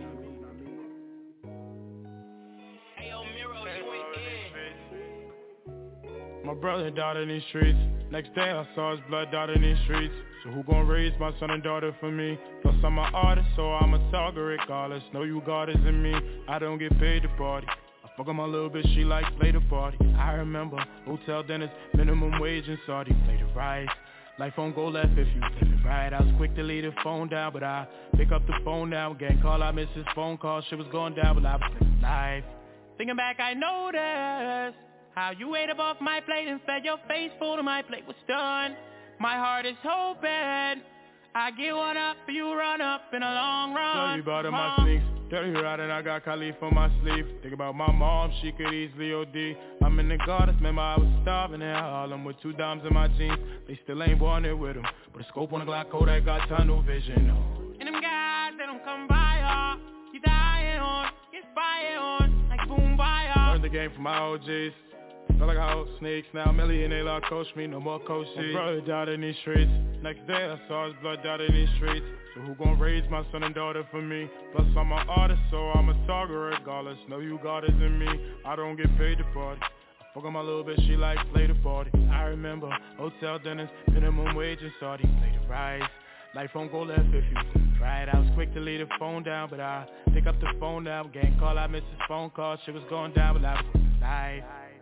My brother died in these streets. Next day I saw his blood died in these streets. So who gon' raise my son and daughter for me? Plus I'm an artist, so I'm a talker regardless. Know you God is in me, I don't get paid to party. I fuck on my little bitch, she likes play the party. I remember hotel dinners, minimum wage and Saudi. Play the rice, life won't go left if you live it right. I was quick to leave the phone down, but I pick up the phone now. Getting call, I miss his phone call, shit was going down, but I was living life. Thinking back, I noticed how you ate up off my plate and fed your face full to my plate was done. My heart is hoping I get one up, you run up in a long run. Dirty bought in my sneaks, dirty riding, I got Khalif on my sleeve. Think about my mom, she could easily OD. I'm in the gardens, remember I was starving in Harlem with 2 dimes in my jeans. They still ain't born there with them, but a scope on a Glock Kodak got tunnel vision. And them guys, they don't come by her. You dying on, get fire on, like boom by her. Learned the game from my OGs. Felt like how snakes now, Millie and they like coach me, no more coach C. My brother died in these streets. Next day I saw his blood died in these streets. So who gon' raise my son and daughter for me? Plus I'm an artist, so I'm a talker regardless. Know you God is in me, I don't get paid to party. I fuck on my little bitch, she likes play the party. I remember hotel dinners, minimum wage and Saudi. Play the rice, life won't go left if you right. I was quick to leave the phone down, but I pick up the phone now. Getting call, I missed his phone call, shit was going down, but I was life.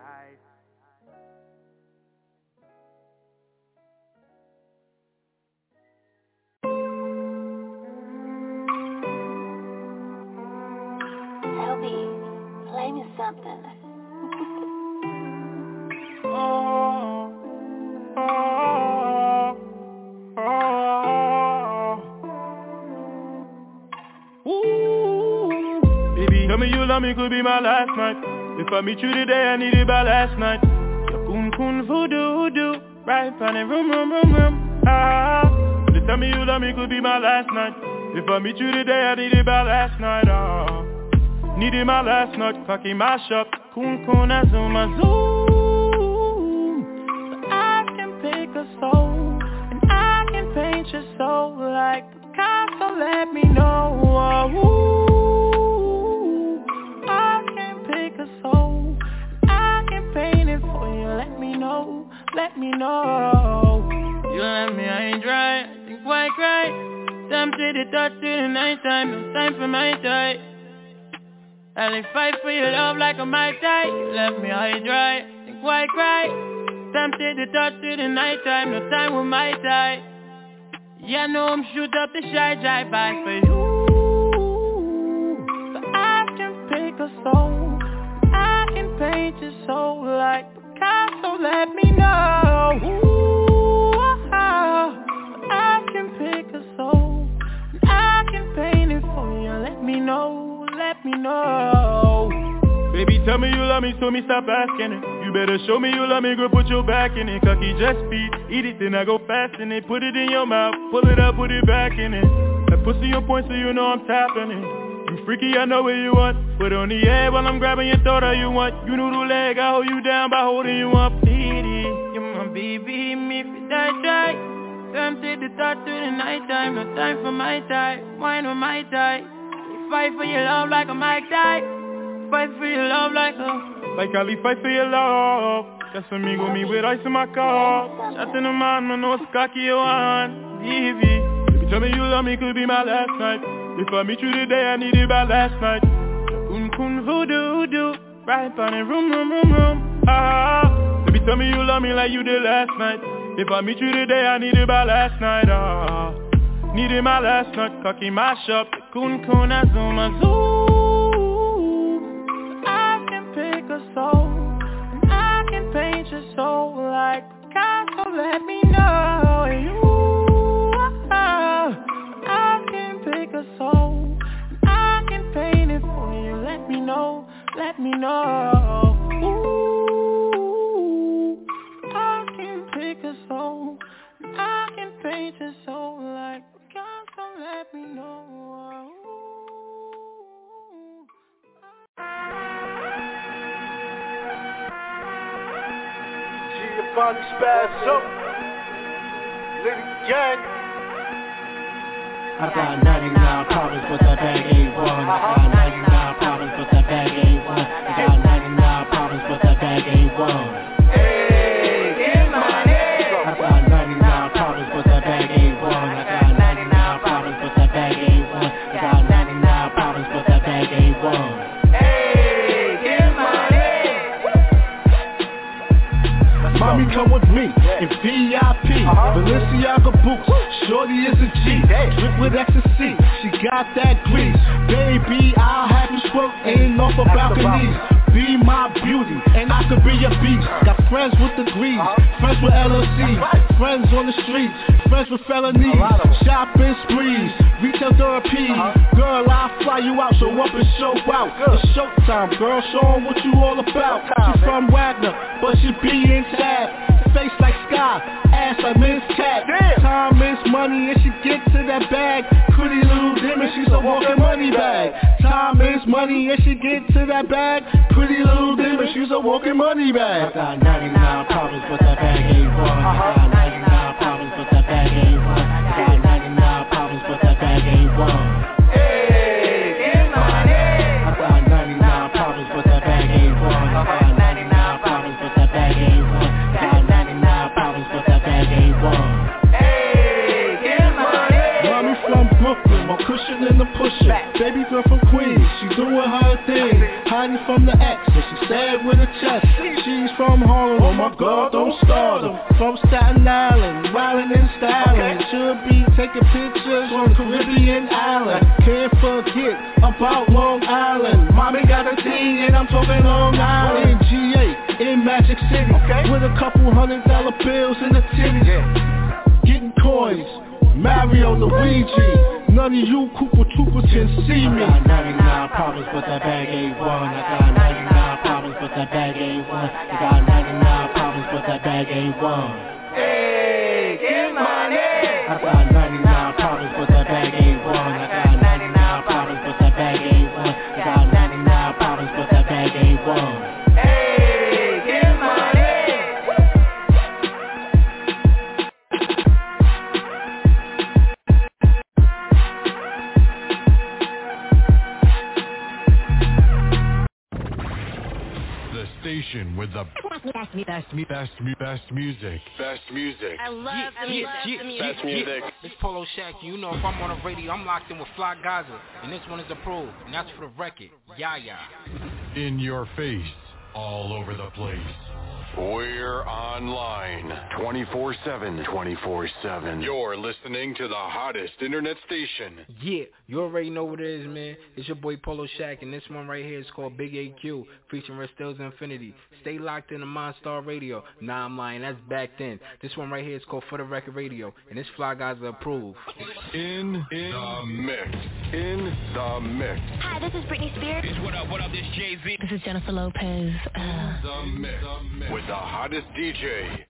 Play me something. Baby, tell me you love me, could be my last night. If I meet you today, I need it by last night. Your kun voodoo, right on the room. Ah, they tell me you love me, could be my last night. If I meet you today, I need it by last night. Ah. Needed my last night, fucking my shop. Kun I zoom. So I can pick a soul, and I can paint your soul like Picasso, let me know. I can pick a soul, and I can paint it for you, let me know. You left me, I ain't dry, I think why cry. Tempted to touch till the night time, no time for my tie. I'll fight for your love like a Mai Tai. You left me high dry, think why cry. Tempted to touch till the night time, no time with my tie. Yeah, no, I'm shoot up the shy drive by for you. So I can pick a soul, I can paint your soul like Picasso, let me know. I can pick a soul, I can paint it for you, let me know. Baby, tell me you love me, so me stop asking it. You better show me you love me, girl, put your back in it. Cocky just feed, eat it, then I go fast in it. Put it in your mouth, pull it up, put it back in it. That pussy on point, so you know I'm tapping it. You freaky, I know what you want. Put on the air while I'm grabbing your throat, all you want. You know the leg, I hold you down by holding you up. You're my baby, me if you die. Tempted to touch through the night time. No time for my type, wine with my type. You fight for your love like a Mike type. Fight for your love like Ali, fight for your love. Just amigo, me with ice in my car. Shot in the man, I know it's cocky you want. DV, baby, tell me you love me, could be my last night. If I meet you today, I need it by last night. Kun voodoo, right on it, room. Ah, baby, tell me you love me like you did last night. If I meet you today, I need it by last night. Ah, need it my last night. Cocky mash up, kun azuma. Pick a soul, and I can paint your soul like Picasso. Let me know you. I can pick a soul, and I can paint it for you. Let me know. Ooh, I can pick a soul, and I can paint your soul like Picasso. Let me know. Bonnie spaz up, Liddy Gang. I got 99 problems, but that bag ain't one. I got 99 problems, but that bag ain't one. I got 99 problems, but that bag ain't one. Hey, get money. I got 99 problems, but that bag ain't one. I got 99 problems, but that bag ain't one. I got 99 problems, but that bag ain't one. Mommy come with me in VIP, Balenciaga boots, shorty is a G, drip with ecstasy, she got that grease, baby I'll have you squirt, ain't off a balconies, be my beauty, and I could be your beast, got friends with degrees, friends with LLC, friends on the streets, friends with felonies, shopping sprees, retail therapy, girl I'll fly you out, show up and show out, it's showtime, girl, show 'em what you all about, she from Wagner, but she be in tab, face like Sky, ass like Miss Cat, time is money and she get to that bag, pretty little demon, she's a walking money bag, time is money and she get to that bag, pretty little demon, she's a walking money bag. I got 99 problems, but that bag ain't one. I got 99 problems, but that bag ain't one. I got 99 problems, but that bag ain't one. Hey, get money. I got 99 problems, but that bag ain't one. I got 99 problems, but that bag ain't one. I got 99 problems, but that bag ain't one. Hey, get money. Mommy from Brooklyn, my cushion in the pusher, baby girl from Queens, she doing her thing, hiding from the ex, and she sad with a chest. She's from Harlem, oh my God, don't start them. From Staten Island, wildin' and styling, should be taking pictures on Caribbean Island. Can't forget about Long Island. Mommy got a thing, and I'm talking Long Island. GA in Magic City, with a couple $100 bills in the titties, getting coins. Mario, Luigi, none of you Koopa Troopas can see me. I got 99 problems, but that bag ain't one. I got 99 problems, but that bag ain't one. I got 99 problems, but that bag ain't one. Hey, get money. I got 99 problems, but that bag ain't one. I got 99 problems, but that bag ain't one. I got 99 problems, but that bag ain't one. Hey, get money. Station with the best music. I love the music. Best music. It's Polo Shack. You know if I'm on a radio, I'm locked in with Fly Gaza. And this one is approved. And that's for the record. Yeah. In your face. all over the place. We're online 24/7. 24/7. You're listening to the hottest internet station. Yeah, you already know what it is, man. It's your boy Polo Shack, and this one right here is called Big AQ, featuring Restills Infinity. Stay locked in the Monster Radio. Nah, I'm lying, that's back then. This one right here is called For the Record Radio, and this Fly Guys are approved. In the mix. In the mix. Hi, this is Britney Spears. What up, this Jay-Z. This is Jennifer Lopez. The mix. With the hottest DJ.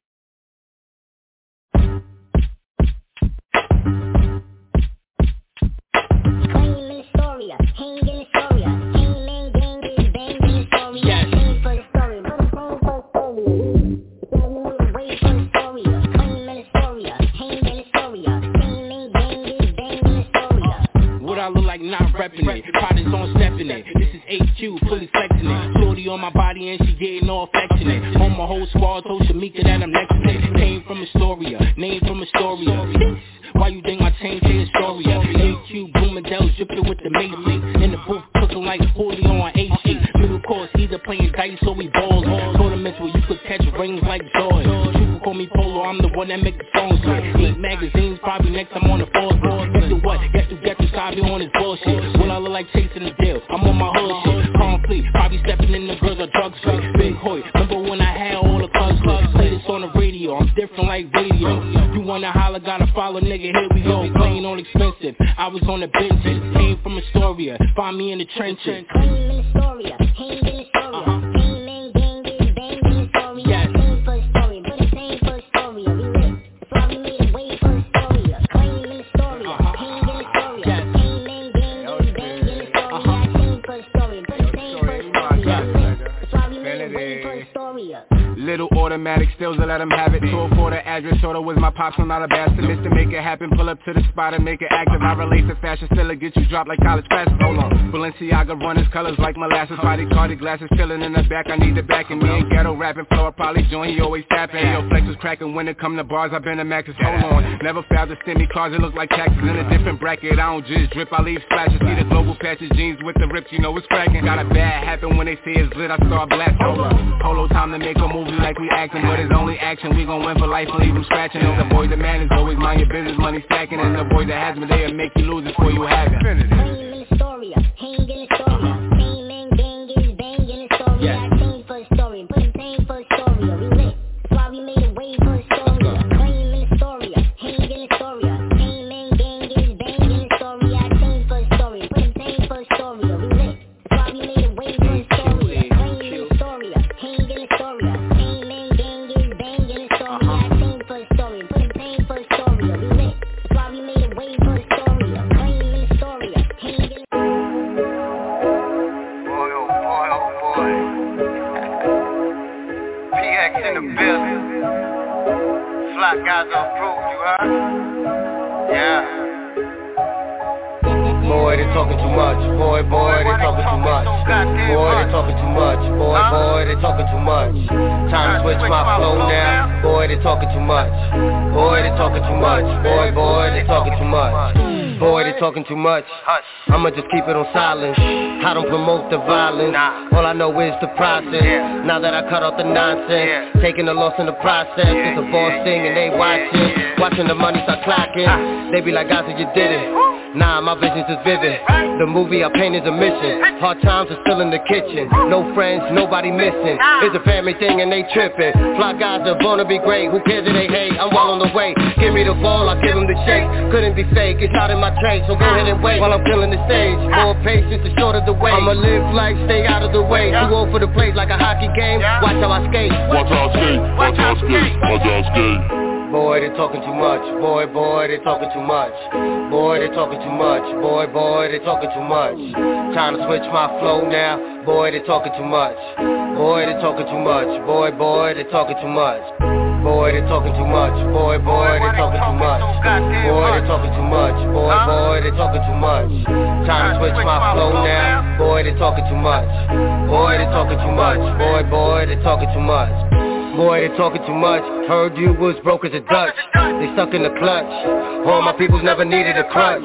I look like not reppin' it, products on steppin' it. This is HQ, fully flexin' it. Shorty on my body and she getting all affectionate. On my whole squad, told Shamika that I'm next to it. Came from Astoria, name from Astoria. Why you think my chain say Astoria? HQ, Bloomingdale's drippin' with the Macy. In the booth, cooking like Julio on H-Street. Middle course, either playing dice or we balls. Tournaments where you could catch rings like Jordan. People call me Polo, I'm the one that make the songs with. 8 magazines, probably next I'm on the fourth board. Guess the what? Get to Sabi on his bullshit. Will I look like chasing the deal? I'm on my hood shit. Conflict, probably stepping in the girls or drugs straight. Big Hoy, remember when I had all the clubs? Play this on the radio, I'm different like radio. You wanna holler, gotta follow, nigga, here we go. Playing on expensive, I was on the benches. Came from Astoria, find me in the trenches. Little automatic stills to let them have it. Tour for the address, sorta was my pops, I'm not a bastard. Mr. Make it happen, pull up to the spot and make it active. I relate to fashion, still it get you dropped like college classes. Hold on, Balenciaga runners, colors like molasses. Body Cardi glasses, chillin' in the back, I need the back. And me and Ghetto rapping, floor probably joint, he always tapping. Yo, flex was cracking when it come to bars, I been a maxes. Hold on, never failed to send me cars, it look like taxes. In a different bracket, I don't just drip, I leave splashes. See the global patches, jeans with the rips, you know it's cracking. Got a bad happen when they say it's lit, I start blasting. Hold on, Polo time to make a movie like we acting. But it's only action, we gon' win for life and leave them scratching. It's the boy that man is always mind your business, money stacking. And the boy that has me, they'll make you lose it before you have it. Claim in Astoria, hang in Astoria. Pain man, gang is bang in Astoria. I came for Astoria, put in pain for Astoria. We lit, that's why we made a way for Astoria. Claim in Astoria, hang in Astoria. Pain man, gang is bang in Astoria. I came for Astoria, put in pain for Astoria. We lit, that's why we made a way for Astoria. Claim in Astoria, hang in Astoria. In the building, Fly Guys are approved, you heard? Yeah. Boy, they talking too much. Boy, they talking too much. Boy, they talking too much. Boy, they talking too much. Time to switch my flow now. Boy, they talking too much. Boy, they talking too much. Boy, they talking too much. Boy, they talking too much. I'ma just keep it on silence. I don't promote the violence. All I know is the process. Now that I cut off the nonsense, taking the loss in the process. It's a boss thing and they watching the money start clocking. They be like, guys, you did it. Nah, my vision's just vivid. The movie I paint is a mission. Hard times are still in the kitchen. No friends, nobody missing. It's a family thing and they tripping. Fly Guys are born to be great. Who cares if they hate? I'm well on the way. Give me the ball, I'll give them the shake. Couldn't be fake, it's not in my trade. So go ahead and wait while I'm killing the stage. More patience, the shorter the way. I'ma live life, stay out of the way. Too old for the place like a hockey game. Watch how I skate. Watch how I skate. Watch how I skate. Watch how I skate. Boy, they talking too much. Boy, they talking too much. Boy, they talking too much. Boy, they talking too much. Time to switch my flow now. Boy, they talking too much. Boy, they talking too much. Boy, they talking too much. Boy, they talking too much. Boy, they talking too much. Boy, they talking too much. Boy, they talking too much. Time to switch my flow now. Boy, they talking too much. Boy, they talking too much. Boy, they talking too much. Boy, they talking too much. Heard you was broke as a Dutch. They stuck in the clutch. All my peoples never needed a crutch.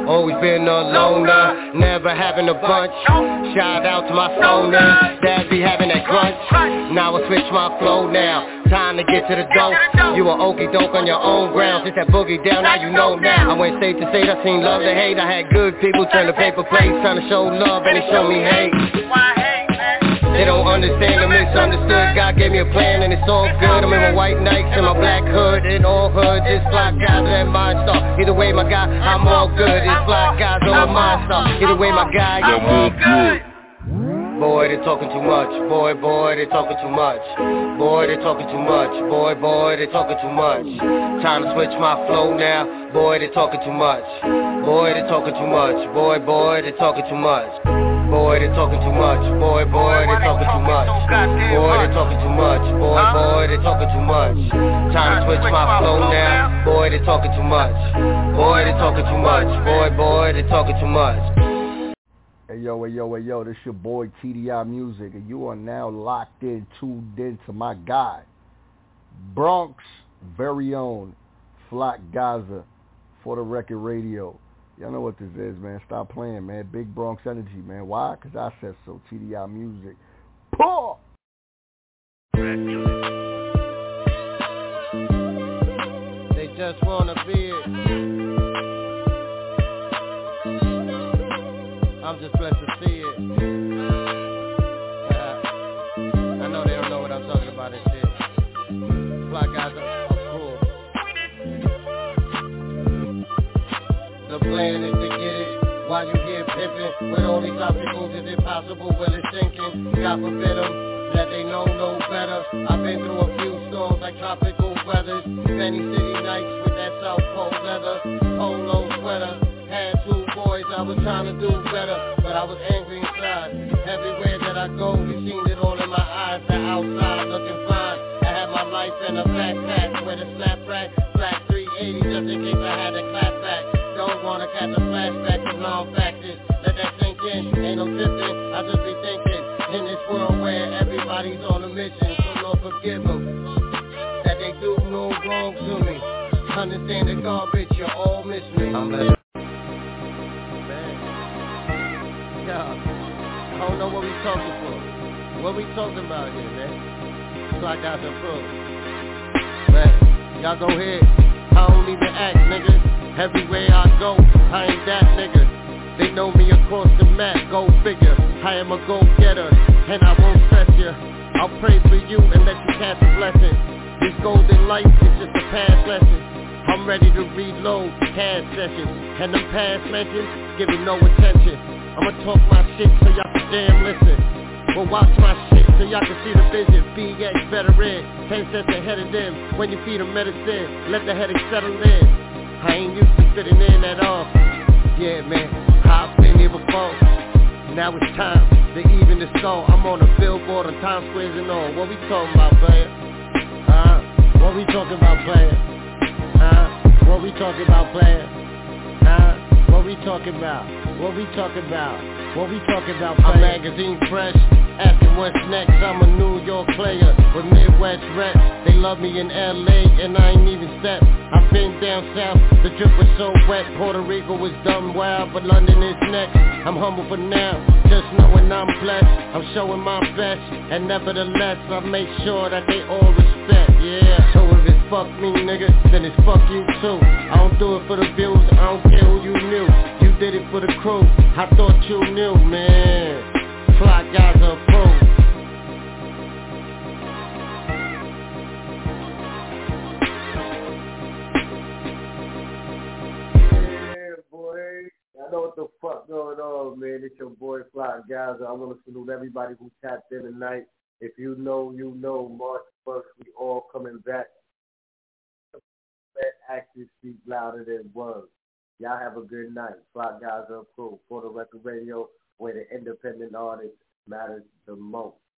always been a loner, never having a bunch. Shout out to my phoners, that be having that crunch. Now I switch my flow now, time to get to the dope. You a okey doke on your own ground, since that boogie down, now you know now. I went state to state, I seen love to hate. I had good people turn to paper plates, trying to show love and they show me hate. They don't understand, I'm misunderstood. God gave me a plan and it's all good. I'm in my white Nikes and my black hood. In all hoods, it's fly guys and mine star. Either way, my guy, I'm all good. It's fly guys on my star. Either way, my guy, I'm all good. Boy, they talking too much. Boy, they talking too much. Boy, they talking too much. Boy, they talking too much. Time to switch my flow now. Boy, they talking too much. Boy, they talking too much. Boy, they talking too much. Boy, they talking too much. Boy, they talking too much. Boy, they talking too much. Boy, they talking too much. Time to switch my flow now. Boy, they talking too much. Boy, they talking too much. Boy, they talking too much. Hey yo, this your boy TDI Music, and you are now locked in, tuned in to my guy, Bronx very own, Flock Gaza, For the Record Radio. Y'all know what this is, man. Stop playing, man. Big Bronx energy, man. Why? Because I said so. TDI Music. Pull! They just wanna be it. I'm just blessed to see it. I know they don't know what I'm talking about and shit. Fly guys are cool. The plan is to get it while you here pimping. With all these obstacles, is it possible? Well, it's sinking. God forbid them that they know no better. I've been through a few storms like tropical weathers. Many city nights with that South Pole leather. Polo sweater. Had two boys, I was trying to do better, but I was angry inside. Everywhere that I go, you seen it all in my eyes. The outside looking fine. I had my life in a backpack with a snap rack, black 380 just in case I had to clap back. Don't wanna catch a flashback of non-factors. Let that sink in, ain't no tipping. I just be thinking in this world where everybody's on a mission. So Lord forgive them that they do no wrong to me. Understand the garbage, you all miss me. I don't know what we talking for. What we talking about here, man? So I got the proof. Man, y'all go ahead. I don't even act, nigga. Everywhere I go, I ain't that nigga. They know me across the map, go figure. I am a go-getter, and I won't stress you. I'll pray for you and let you catch a blessing. This golden life is just a past lesson. I'm ready to reload, cash sessions. And them past mentions, giving no attention. I'ma talk my shit so y'all can damn listen. Well, watch my shit so y'all can see the vision. BX veteran, 10 cents ahead of them. When you feed them medicine, let the headache settle in. I ain't used to fitting in at all. Yeah, man, I've been here before. Now it's time to even the score. I'm on a billboard on Times Square and all. What we talking about, player? What we talking about, player? What we talking about, player? What we talking about? What we talking about? What we talking about, player? I'm magazine fresh, asking what's next. I'm a New York player with Midwest rep. They love me in LA and I ain't even stepped. I've been down south, the drip was so wet. Puerto Rico was dumb wild, but London is next. I'm humble for now, just knowing I'm blessed. I'm showing my best, and nevertheless I make sure that they all respect. Yeah, so if it's fuck me, nigga, then it's fuck you too. I don't do it for the views, I don't care who you knew. You did it for the crew, I thought you knew, man. Fly guys are approved. I know what the fuck going on, man. It's your boy Fly Gaza. I want to salute everybody who tapped in tonight. If you know, you know. March 1st, we all coming back. Let actions speak louder than words. Y'all have a good night. Fly Gaza approved. For the Record Radio, where the independent artist matters the most.